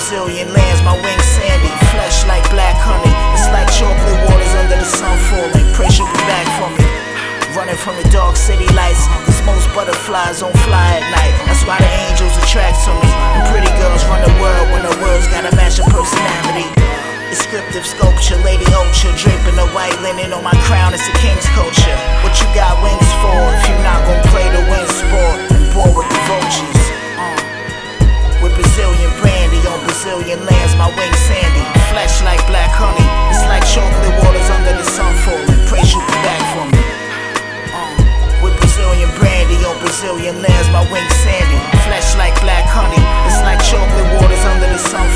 Brazilian lands, my wings sandy, flesh like black honey. It's like chocolate waters under the sun falling. Pray she'll be back for me. Running from the dark city lights, cause most butterflies don't fly at night. That's why the angels attract to me, and pretty girls run the world when the words gotta match a personality. Descriptive sculpture, Lady Ultra, draping the white linen on my crown, it's a king's culture. What you got wings for if you're not gon' play the wind sport and bore with the vultures? With Brazilian brandy on Brazilian lands, my wings sandy, flesh like black honey. It's like chocolate waters under the sun falling. Pray you be back for me. With Brazilian brandy on Brazilian lands, my wings sandy, flesh like black honey. It's like chocolate waters under the sun